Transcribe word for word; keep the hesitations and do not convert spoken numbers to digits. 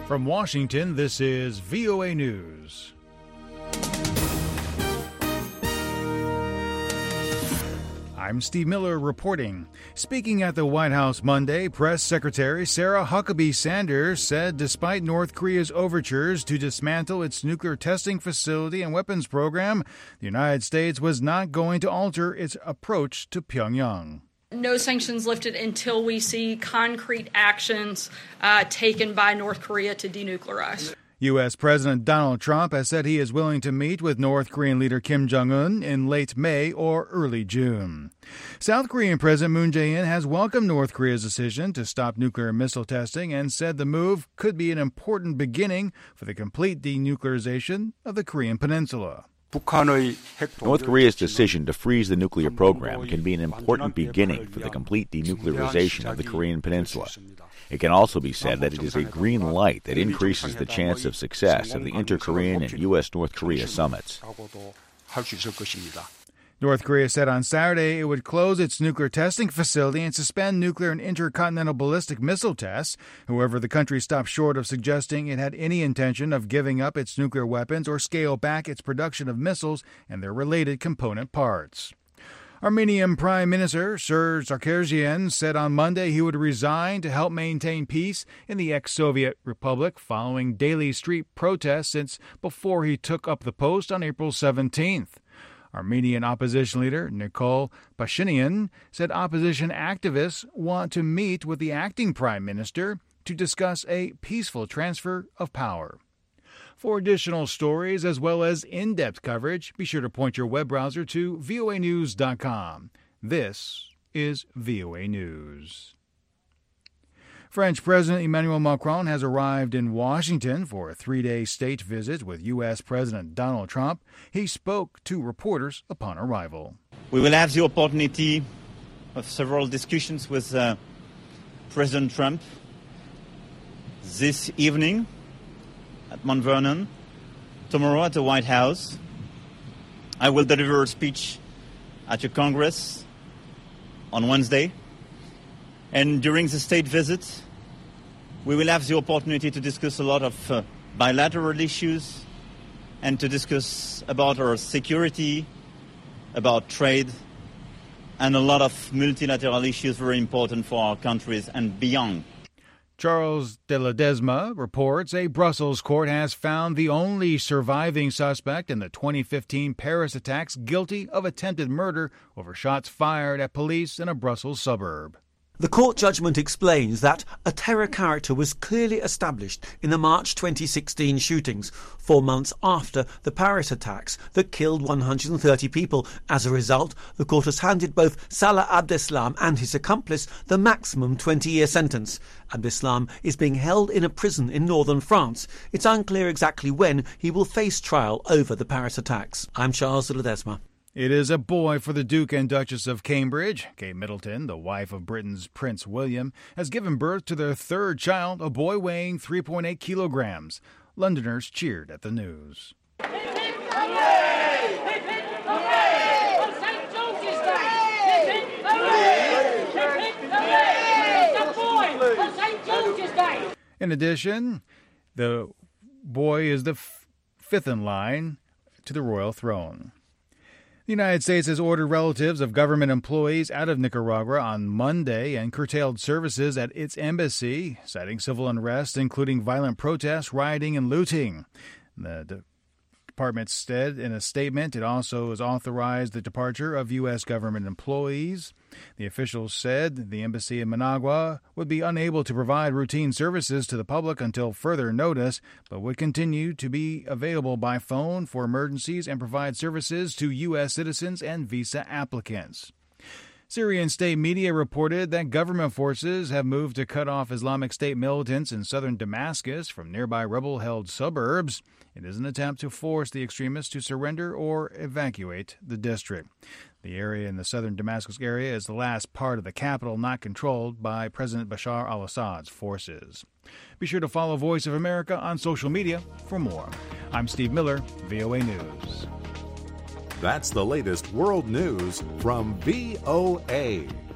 From Washington, this is V O A News. I'm Steve Miller reporting. Speaking at the White House Monday, Press Secretary Sarah Huckabee Sanders said despite North Korea's overtures to dismantle its nuclear testing facility and weapons program, the United States was not going to alter its approach to Pyongyang. No sanctions lifted until we see concrete actions uh, taken by North Korea to denuclearize. U S. President Donald Trump has said he is willing to meet with North Korean leader Kim Jong-un in late May or early June. South Korean President Moon Jae-in has welcomed North Korea's decision to stop nuclear missile testing and said the move could be an important beginning for the complete denuclearization of the Korean peninsula. North Korea's decision to freeze the nuclear program can be an important beginning for the complete denuclearization of the Korean peninsula. It can also be said that it is a green light that increases the chance of success of the inter-Korean and U S North Korea summits. North Korea said on Saturday it would close its nuclear testing facility and suspend nuclear and intercontinental ballistic missile tests. However, the country stopped short of suggesting it had any intention of giving up its nuclear weapons or scale back its production of missiles and their related component parts. Armenian Prime Minister Serge Sargsyan said on Monday he would resign to help maintain peace in the ex-Soviet republic following daily street protests since before he took up the post on April seventeenth. Armenian opposition leader Nikol Pashinyan said opposition activists want to meet with the acting prime minister to discuss a peaceful transfer of power. For additional stories as well as in-depth coverage, be sure to point your web browser to V O A news dot com. This is V O A News. French President Emmanuel Macron has arrived in Washington for a three-day state visit with U S. President Donald Trump. He spoke to reporters upon arrival. We will have the opportunity of several discussions with uh, President Trump this evening at Mount Vernon, tomorrow at the White House. I will deliver a speech at your Congress on Wednesday. And during the state visit, we will have the opportunity to discuss a lot of uh, bilateral issues and to discuss about our security, about trade, and a lot of multilateral issues very important for our countries and beyond. Charles de Ledesma reports a Brussels court has found the only surviving suspect in the twenty fifteen Paris attacks guilty of attempted murder over shots fired at police in a Brussels suburb. The court judgment explains that a terror character was clearly established in the March twenty sixteen shootings, four months after the Paris attacks that killed one hundred thirty people. As a result, the court has handed both Salah Abdeslam and his accomplice the maximum twenty-year sentence. Abdeslam is being held in a prison in northern France. It's unclear exactly when he will face trial over the Paris attacks. I'm Charles de Ledesma. It is a boy for the Duke and Duchess of Cambridge. Kate Middleton, the wife of Britain's Prince William, has given birth to their third child, a boy weighing three point eight kilograms. Londoners cheered at the news. Hip, hip, hooray! Hip, hip, hooray! On Saint George's Day! Hip, hip, hooray! Hip, hip, hooray! It's a boy on Saint George's Day! In addition, the boy is the f- fifth in line to the royal throne. The United States has ordered relatives of government employees out of Nicaragua on Monday and curtailed services at its embassy, citing civil unrest, including violent protests, rioting, and looting. The department said in a statement it also has authorized the departure of U S government employees. The officials said the embassy in Managua would be unable to provide routine services to the public until further notice, but would continue to be available by phone for emergencies and provide services to U S citizens and visa applicants. Syrian state media reported that government forces have moved to cut off Islamic State militants in southern Damascus from nearby rebel-held suburbs. It is an attempt to force the extremists to surrender or evacuate the district. The area in the southern Damascus area is the last part of the capital not controlled by President Bashar al-Assad's forces. Be sure to follow Voice of America on social media for more. I'm Steve Miller, V O A News. That's the latest world news from V O A.